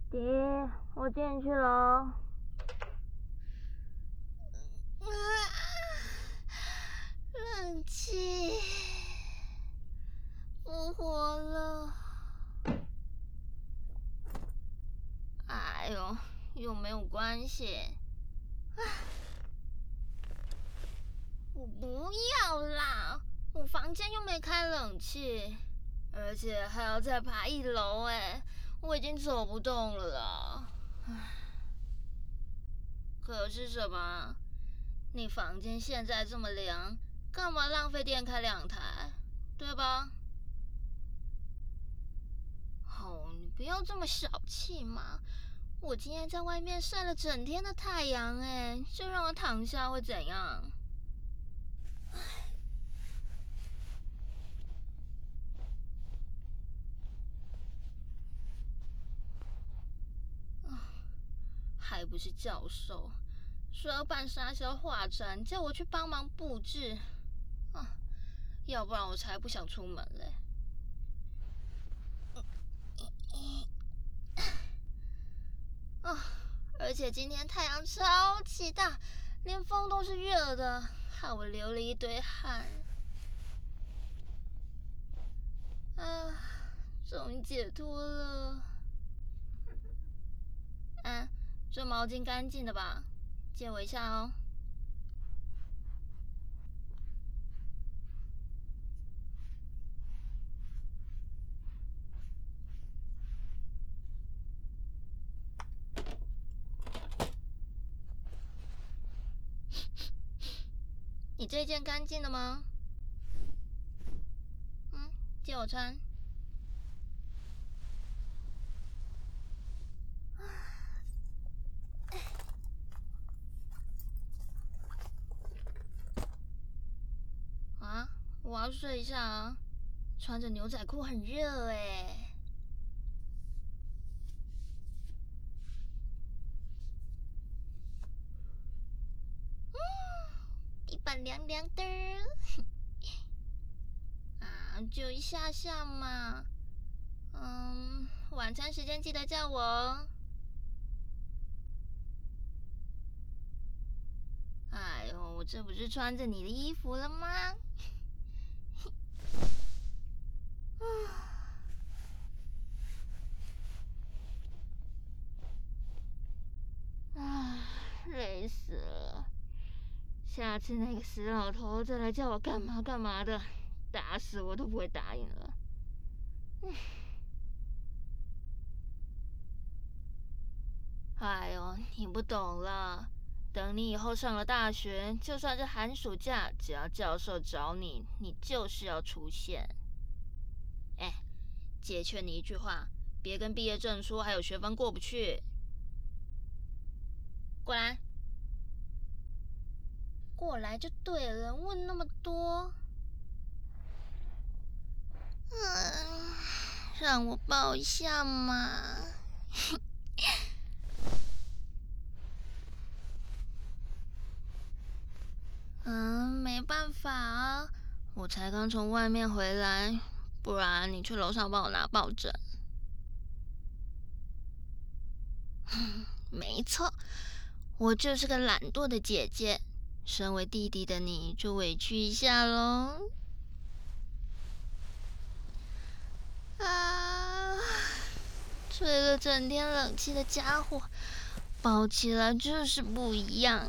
弟，我进去了。 冷气复活了。哎呦，又没有关系。我不要啦，我房间又没开冷气，而且还要再爬1楼我已经走不动了啦。可是什么？你房间现在这么凉，干嘛浪费电开2台，对吧？哦，你不要这么小气嘛！我今天在外面晒了整天的太阳就让我躺下会怎样？还不是教授说要办沙肖画展，叫我去帮忙布置要不然我才不想出门嘞。而且今天太阳超级大，连风都是热的，害我流了一堆汗。终于解脱了。这毛巾干净的吧？借我一下哦。你这件干净了吗？借我穿。我要睡一下啊，穿着牛仔裤很热地板凉凉的。就一下下嘛。晚餐时间记得叫我哦。哎呦，我这不是穿着你的衣服了吗？累死了！下次那个死老头再来叫我干嘛干嘛的，打死我都不会答应了。哎呦，你不懂啦。等你以后上了大学，就算是寒暑假，只要教授找你，你就是要出现。姐劝你一句话，别跟毕业证书还有学分过不去。过来，过来就对了，问那么多。让我抱一下嘛。没办法啊，我才刚从外面回来，不然你去楼上帮我拿抱枕。没错，我就是个懒惰的姐姐，身为弟弟的你就委屈一下喽。吹了整天冷气的家伙，抱起来就是不一样。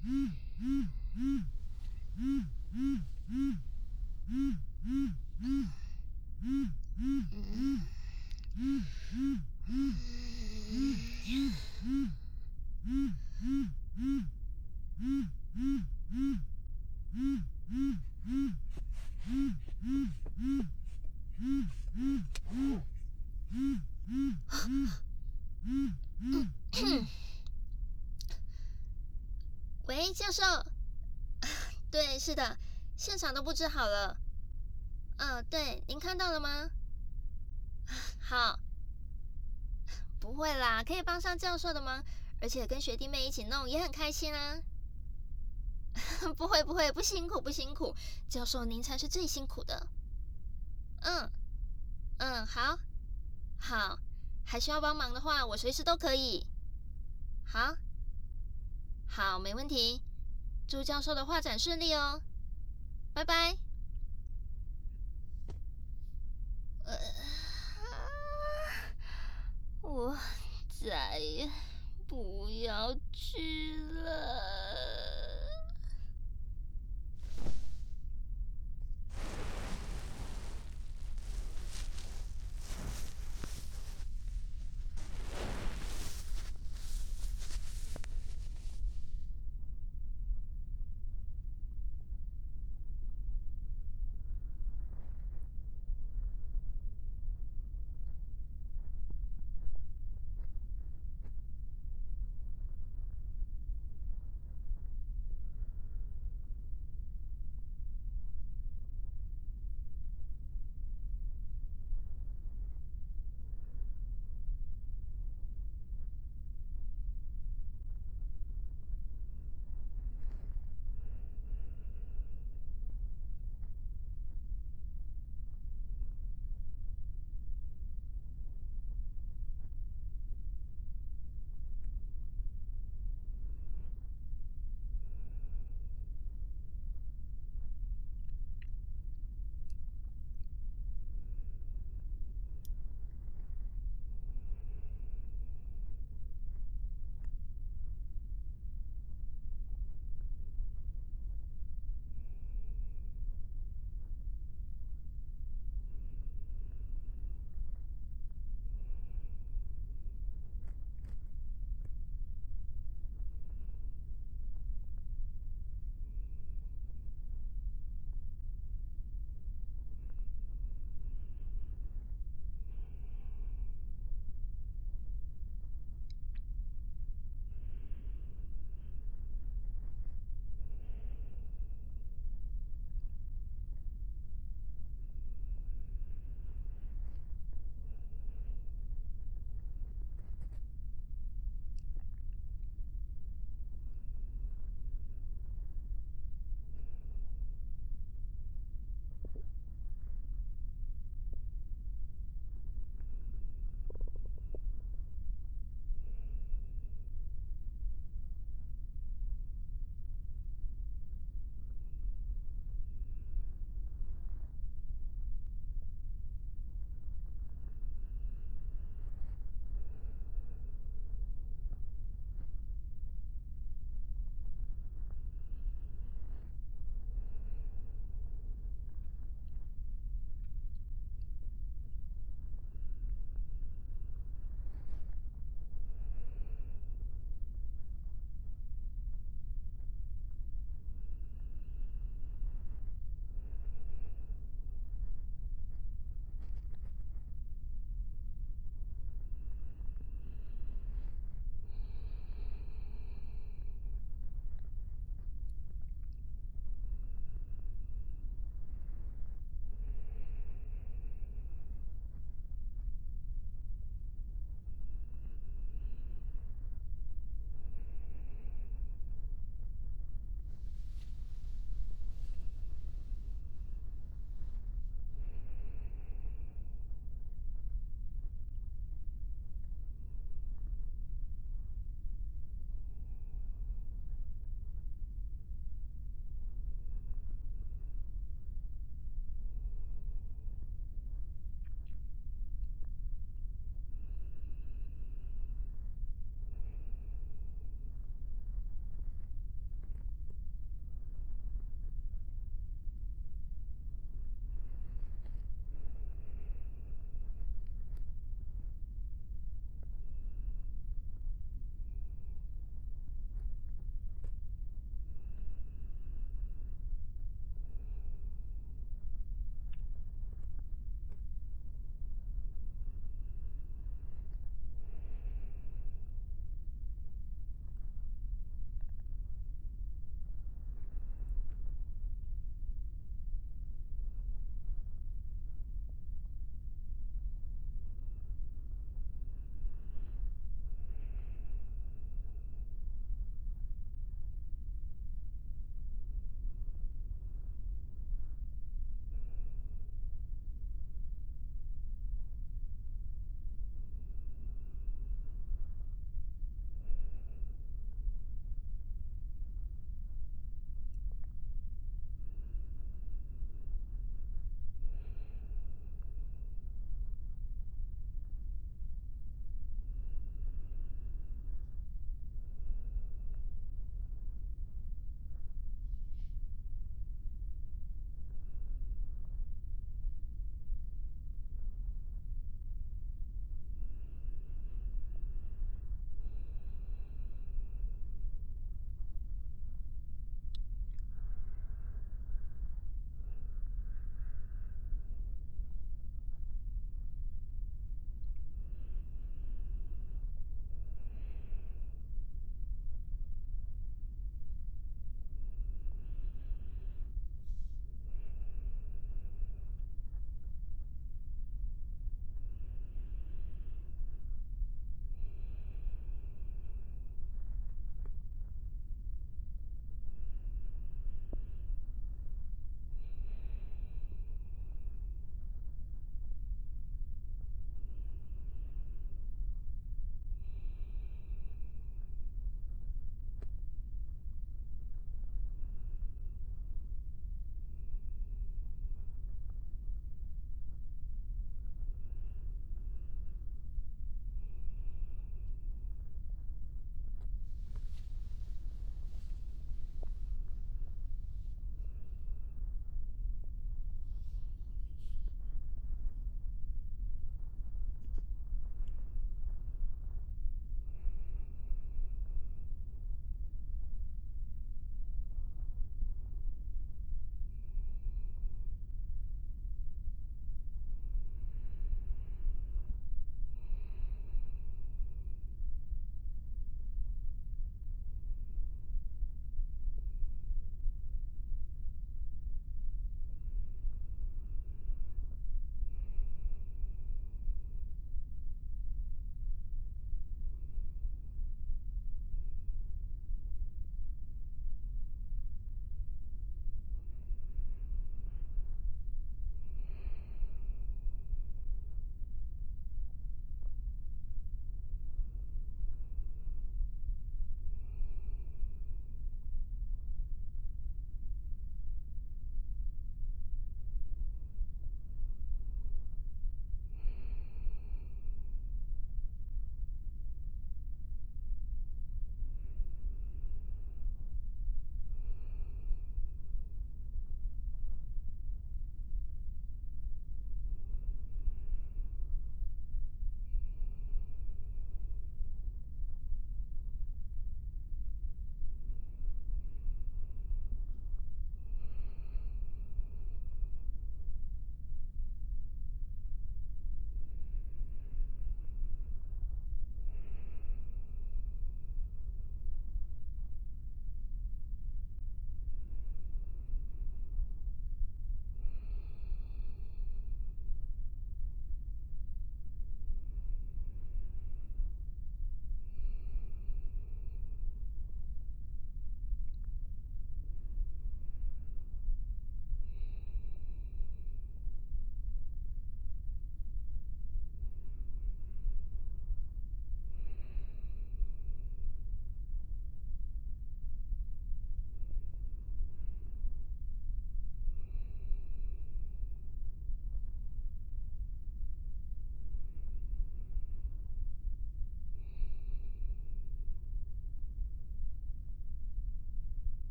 喂，教授。对，是的，现场都布置好了。对，您看到了吗？好。不会啦，可以帮上教授的忙，而且跟学弟妹一起弄也很开心啊。不会不会，不辛苦不辛苦，教授您才是最辛苦的。好，好，还需要帮忙的话，我随时都可以。好，好，没问题。祝教授的画展顺利哦，拜拜。我再也不要去了。